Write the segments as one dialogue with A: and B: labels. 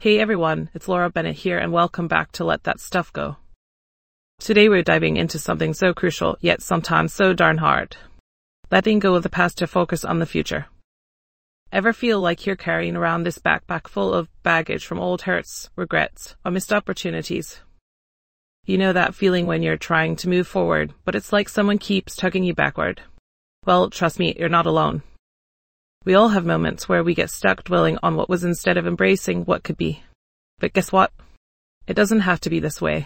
A: Hey everyone, it's Laura Bennett here and welcome back to Let That Stuff Go. Today we're diving into something so crucial, yet sometimes so darn hard. Letting go of the past to focus on the future. Ever feel like you're carrying around this backpack full of baggage from old hurts, regrets, or missed opportunities? You know that feeling when you're trying to move forward, but it's like someone keeps tugging you backward. Well, trust me, you're not alone. We all have moments where we get stuck dwelling on what was instead of embracing what could be. But guess what? It doesn't have to be this way.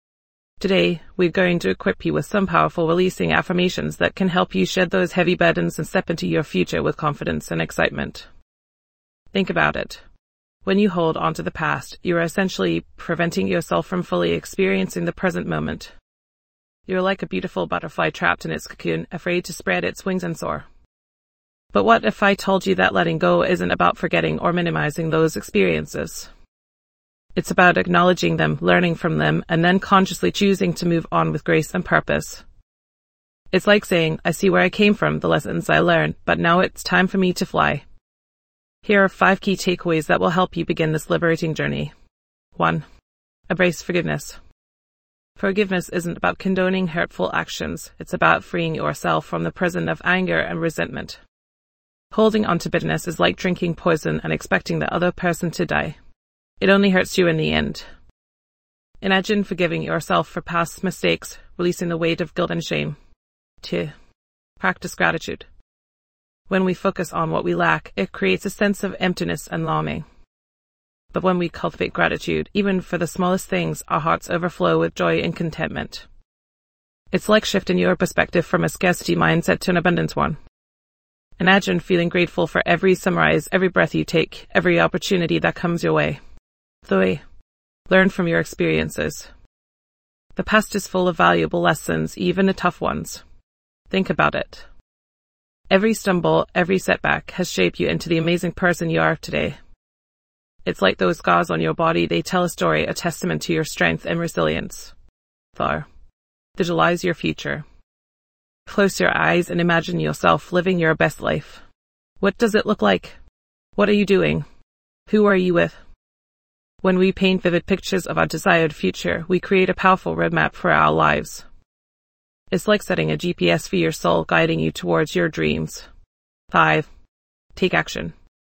A: Today, we're going to equip you with some powerful releasing affirmations that can help you shed those heavy burdens and step into your future with confidence and excitement. Think about it. When you hold on to the past, you are essentially preventing yourself from fully experiencing the present moment. You're like a beautiful butterfly trapped in its cocoon, afraid to spread its wings and soar. But what if I told you that letting go isn't about forgetting or minimizing those experiences? It's about acknowledging them, learning from them, and then consciously choosing to move on with grace and purpose. It's like saying, I see where I came from, the lessons I learned, but now it's time for me to fly. Here are 5 key takeaways that will help you begin this liberating journey. 1. Embrace forgiveness. Forgiveness isn't about condoning hurtful actions, it's about freeing yourself from the prison of anger and resentment. Holding on to bitterness is like drinking poison and expecting the other person to die. It only hurts you in the end. Imagine forgiving yourself for past mistakes, releasing the weight of guilt and shame. 2. Practice gratitude. When we focus on what we lack, it creates a sense of emptiness and longing. But when we cultivate gratitude, even for the smallest things, our hearts overflow with joy and contentment. It's like shifting your perspective from a scarcity mindset to an abundance one. Imagine feeling grateful for every sunrise, every breath you take, every opportunity that comes your way. 3. Learn from your experiences. The past is full of valuable lessons, even the tough ones. Think about it. Every stumble, every setback has shaped you into the amazing person you are today. It's like those scars on your body, they tell a story, a testament to your strength and resilience. 4. Visualize your future. Close your eyes and imagine yourself living your best life. What does it look like? What are you doing? Who are you with? When we paint vivid pictures of our desired future, we create a powerful roadmap for our lives. It's like setting a GPS for your soul, guiding you towards your dreams. 5. Take action.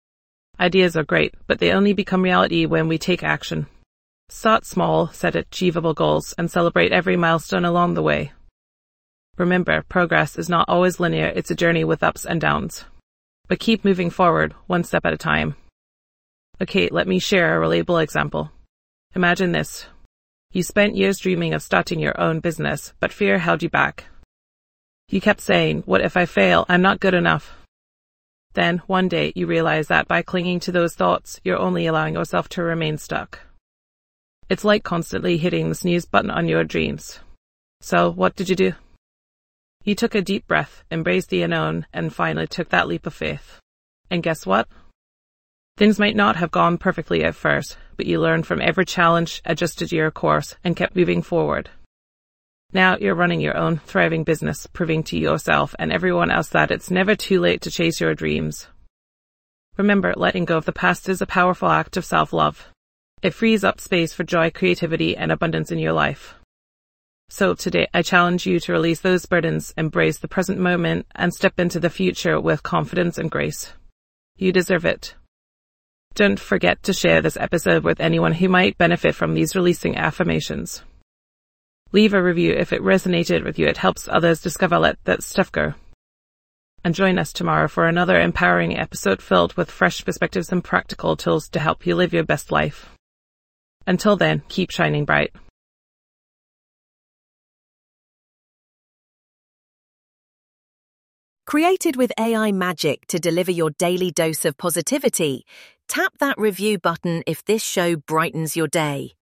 A: Ideas are great, but they only become reality when we take action. Start small, set achievable goals, and celebrate every milestone along the way. Remember, progress is not always linear, it's a journey with ups and downs. But keep moving forward, one step at a time. Okay, let me share a relatable example. Imagine this. You spent years dreaming of starting your own business, but fear held you back. You kept saying, what if I fail? I'm not good enough. Then, one day, you realize that by clinging to those thoughts, you're only allowing yourself to remain stuck. It's like constantly hitting the snooze button on your dreams. So, what did you do? You took a deep breath, embraced the unknown, and finally took that leap of faith. And guess what? Things might not have gone perfectly at first, but you learned from every challenge, adjusted your course, and kept moving forward. Now you're running your own thriving business, proving to yourself and everyone else that it's never too late to chase your dreams. Remember, letting go of the past is a powerful act of self-love. It frees up space for joy, creativity, and abundance in your life. So today, I challenge you to release those burdens, embrace the present moment, and step into the future with confidence and grace. You deserve it. Don't forget to share this episode with anyone who might benefit from these releasing affirmations. Leave a review if it resonated with you. It helps others discover Let That Stuff Go. And join us tomorrow for another empowering episode filled with fresh perspectives and practical tools to help you live your best life. Until then, keep shining bright.
B: Created with AI magic to deliver your daily dose of positivity, tap that review button if this show brightens your day.